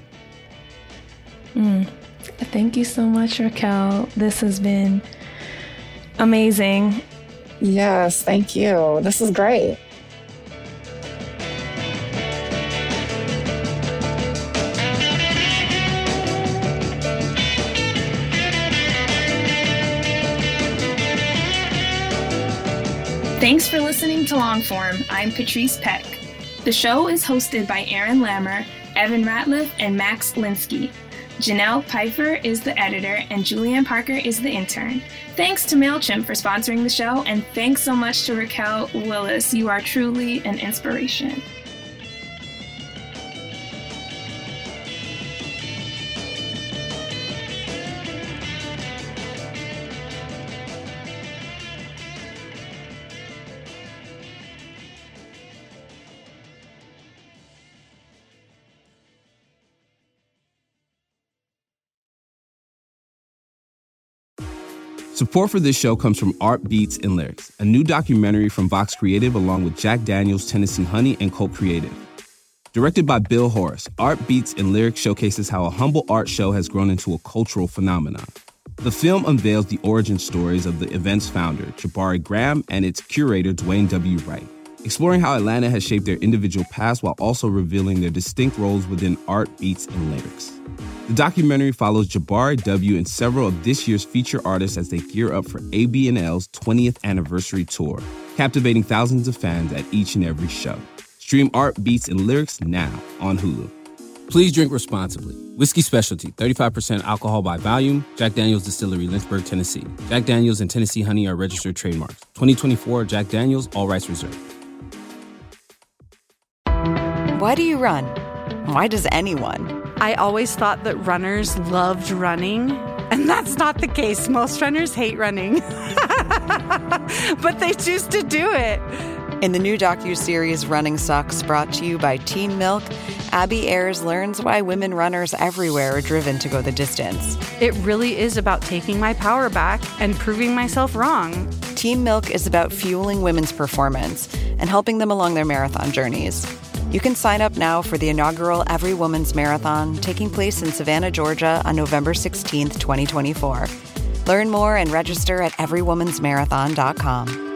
H: Thank you so much, Raquel. This has been amazing.
I: Yes, thank you. This is great.
D: Thanks for listening to Longform. I'm Patrice Peck. The show is hosted by Aaron Lammer, Evan Ratliff, and Max Linsky. Janelle Pfeiffer is the editor, and Julianne Parker is the intern. Thanks to MailChimp for sponsoring the show, and thanks so much to Raquel Willis. You are truly an inspiration.
A: Support for this show comes from Art Beats and Lyrics, a new documentary from Vox Creative along with Jack Daniels, Tennessee Honey, and Colt Creative. Directed by Bill Horace, Art Beats and Lyrics showcases how a humble art show has grown into a cultural phenomenon. The film unveils the origin stories of the event's founder, Jabari Graham, and its curator, Dwayne W. Wright, exploring how Atlanta has shaped their individual paths while also revealing their distinct roles within Art Beats and Lyrics. The documentary follows Jabari W. and several of this year's feature artists as they gear up for ABNL's 20th anniversary tour, captivating thousands of fans at each and every show. Stream Art Beats and Lyrics now on Hulu. Please drink responsibly. Whiskey Specialty, 35% alcohol by volume. Jack Daniel's Distillery, Lynchburg, Tennessee. Jack Daniel's and Tennessee Honey are registered trademarks. 2024 Jack Daniel's, all rights reserved.
J: Why do you run? Why does anyone? I always thought that runners loved running, and that's not the case. Most runners hate running, but they choose to do it.
K: In the new docuseries Running Sucks, brought to you by Teen Milk, Abby Ayers learns why women runners everywhere are driven to go the distance.
J: It really is about taking my power back and proving myself wrong.
K: Teen Milk is about fueling women's performance and helping them along their marathon journeys. You can sign up now for the inaugural Every Woman's Marathon taking place in Savannah, Georgia on November 16th, 2024. Learn more and register at everywomansmarathon.com.